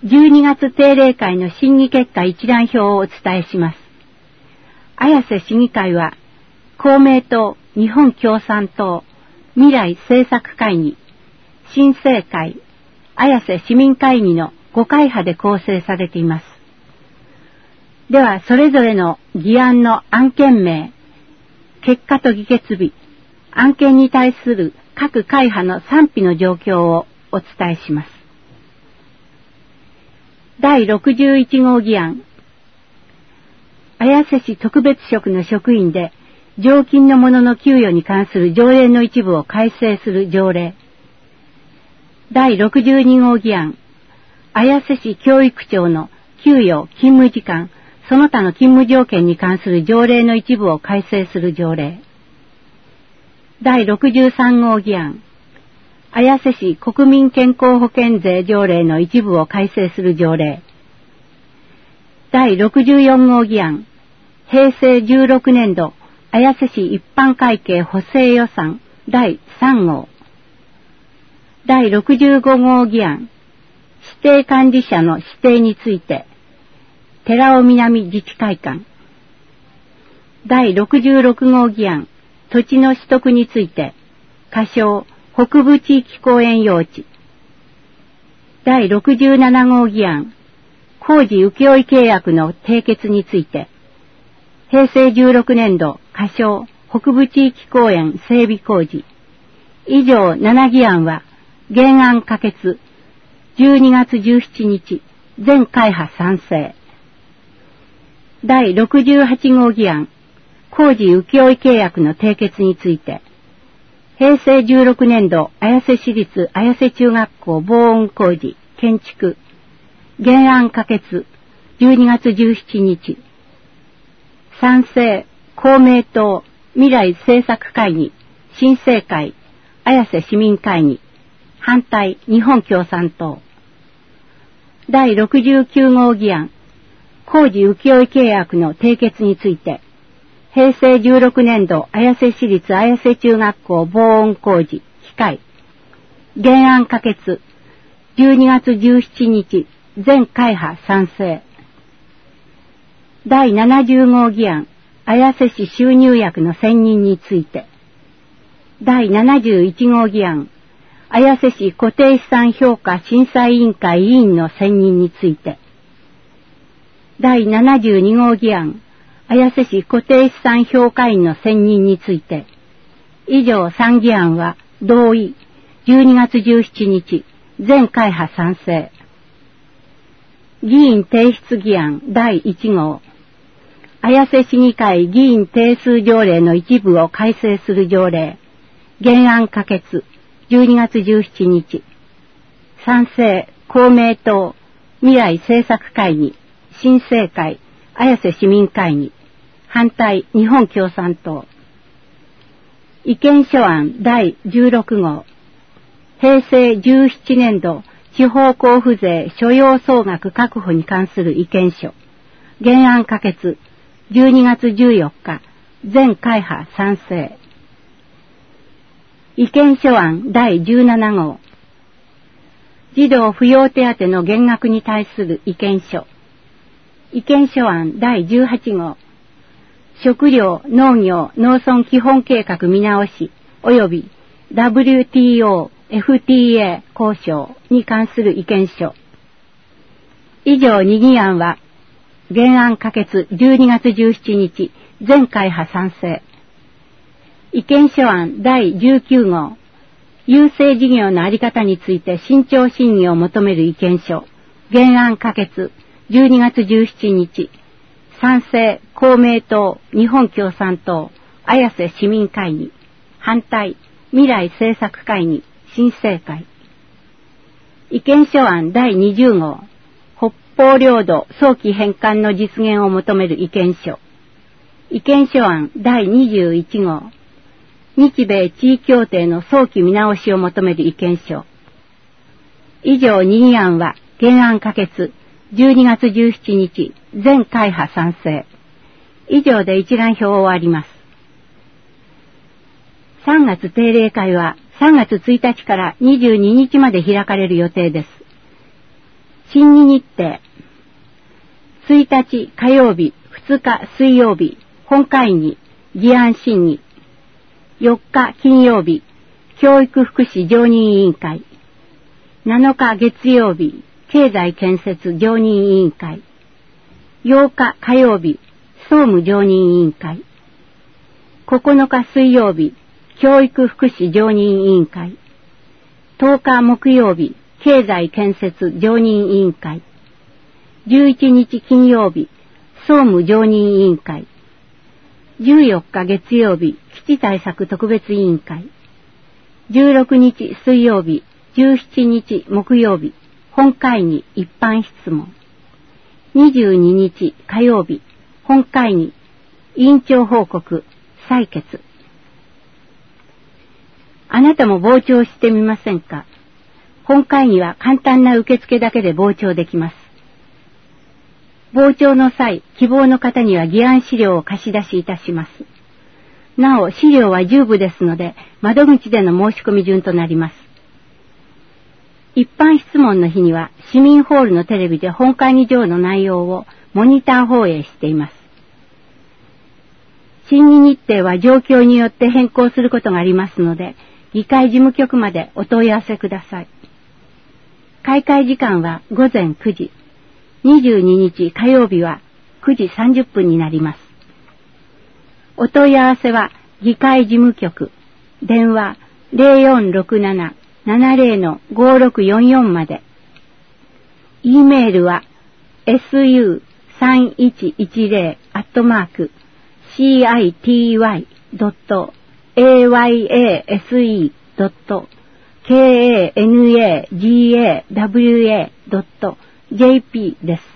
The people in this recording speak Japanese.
12月定例会の審議結果一覧表をお伝えします。綾瀬市議会は、公明党、日本共産党、未来政策会議、新政会、綾瀬市民会議の5会派で構成されています。では、それぞれの議案の案件名、結果と議決日、案件に対する各会派の賛否の状況をお伝えします。第61号議案、綾瀬市特別職の職員で常勤の者の給与に関する条例の一部を改正する条例。第62号議案、綾瀬市教育長の給与、勤務時間、その他の勤務条件に関する条例の一部を改正する条例。第63号議案、綾瀬市国民健康保険税条例の一部を改正する条例。第64号議案、平成16年度綾瀬市一般会計補正予算第3号。第65号議案、指定管理者の指定について、寺尾南自治会館。第66号議案、土地の取得について、仮称、北部地域公園用地。第67号議案、工事請負契約の締結について、平成16年度仮称北部地域公園整備工事。以上7議案は、原案可決、12月17日、全会派賛成。第68号議案、工事請負契約の締結について、平成16年度綾瀬市立綾瀬中学校防音工事建築原案可決12月17日。賛成公明党未来政策会議新政会綾瀬市民会議。反対日本共産党。第69号議案、工事請負契約の締結について、平成16年度綾瀬市立綾瀬中学校防音工事機械原案可決12月17日全会派賛成。第70号議案、綾瀬市収入役の選任について、第71号議案、綾瀬市固定資産評価審査委員会委員の選任について、第72号議案、綾瀬市固定資産評価員の選任について、以上3議案は同意、12月17日、全会派賛成。議員提出議案第1号、綾瀬市議会議員定数条例の一部を改正する条例、原案可決、12月17日。賛成、公明党、未来政策会議、新政会、綾瀬市民会議。反対、日本共産党。意見書案第16号。平成17年度地方交付税所要総額確保に関する意見書。原案可決、12月14日。全会派賛成。意見書案第17号。児童扶養手当の減額に対する意見書。意見書案第18号。食料・農業・農村基本計画見直し及び WTO、FTA 交渉に関する意見書。以上2議案は、原案可決12月17日、全会派賛成。意見書案第19号。郵政事業のあり方について慎重審議を求める意見書。原案可決12月17日。賛成、公明党、日本共産党、綾瀬市民会議。反対、未来政策会議、新政会。意見書案第20号。北方領土早期返還の実現を求める意見書。意見書案第21号。日米地位協定の早期見直しを求める意見書。以上2議案は原案可決12月17日全会派賛成。以上で一覧表を終わります。3月定例会は3月1日から22日まで開かれる予定です。 審議日程。1日火曜日、2日水曜日、本会議、議案審議。4日金曜日、教育福祉常任委員会。7日月曜日、経済建設常任委員会。8日火曜日、総務常任委員会。9日水曜日、教育福祉常任委員会。10日木曜日、経済建設常任委員会。11日金曜日、総務常任委員会。14日月曜日、基地対策特別委員会。16日水曜日、17日木曜日、本会議一般質問。22日火曜日、本会議、委員長報告、採決。あなたも傍聴してみませんか？本会議は簡単な受付だけで傍聴できます。傍聴の際、希望の方には議案資料を貸し出しいたします。なお、資料は10部ですので、窓口での申し込み順となります。一般質問の日には、市民ホールのテレビで本会議場の内容をモニター放映しています。審議日程は状況によって変更することがありますので、議会事務局までお問い合わせください。開会時間は午前9時。22日火曜日は9時30分になります。お問い合わせは議会事務局、電話 0467-70-5644 まで。E メールは su31-city.ayase.kanagawa.jp です。